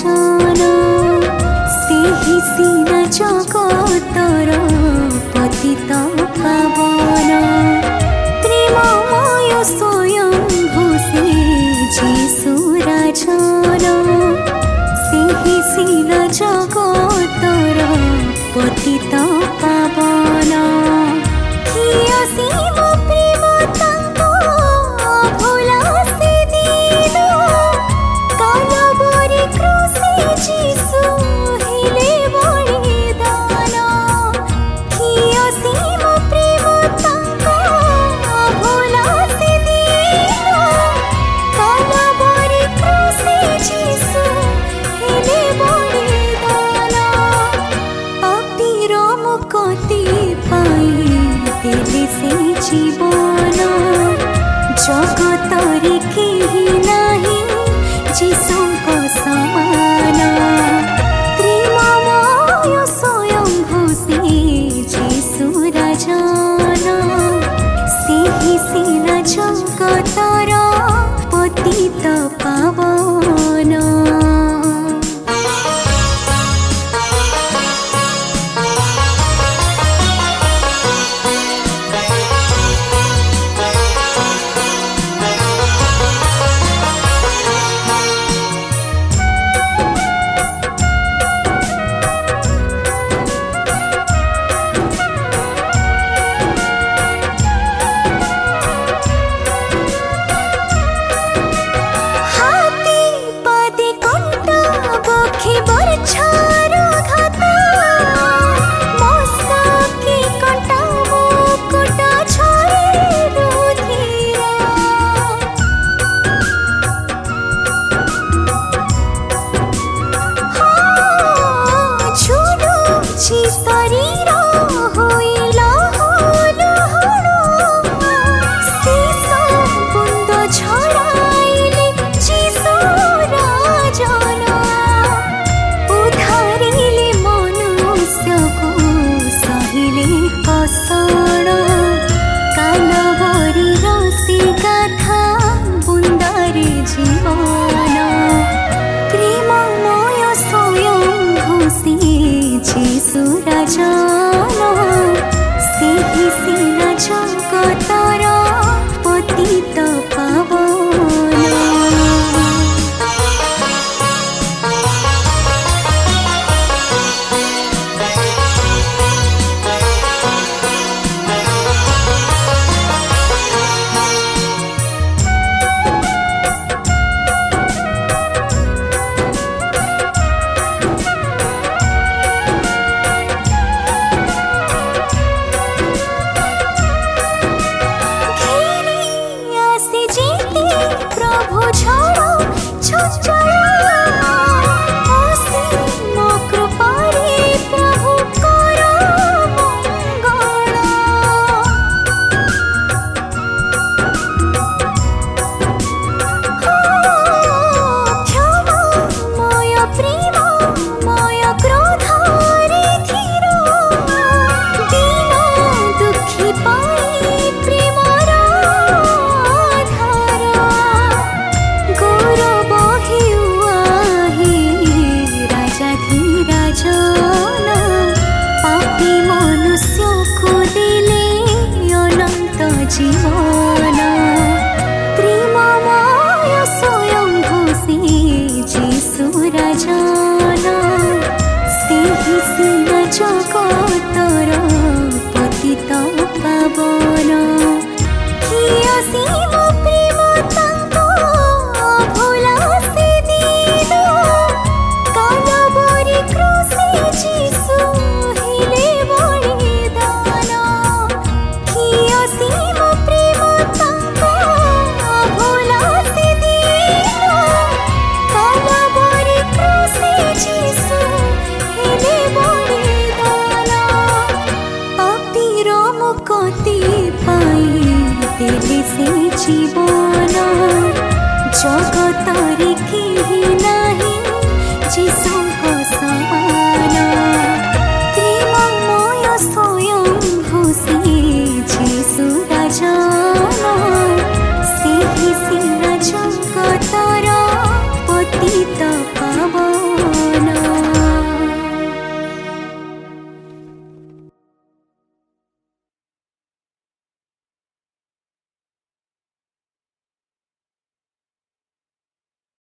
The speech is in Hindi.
राजन सेहि सीना जगतर पतित पावन प्रेममय स्वयं भूषे जीशु राजन सेहि सीना जगतर पतित पावन किय शिव प्रेम तांको भोला से दीन कालवरी क्रूसे जीशु हेले बलिदान किय शिव प्रेम तांको भोला से दीन कालवरी क्रूसे जीशु हेले बलिदान पापीर मुक्ति पाई देले से जीवन जगतरे केही नाही जीशुक समान प्रेममय स्वयं भूषे जीशु राजन सेहि सीना जगतर पतित पावन। जीवन प्रेममय स्वयं भूषे जीशु राजन सेहि सीना जगतर पतित पावन किय शिव प्रेम तांको भोला से दीन कालवरी क्रूसे जीशु हेले बलिदान किय शिव प्रेम तांको भोला से दीन कालवरी क्रूसे जीशु हेले बलिदान पापीर मुक्ति पाई देले से जीवन जगतरे केही नाही जीशु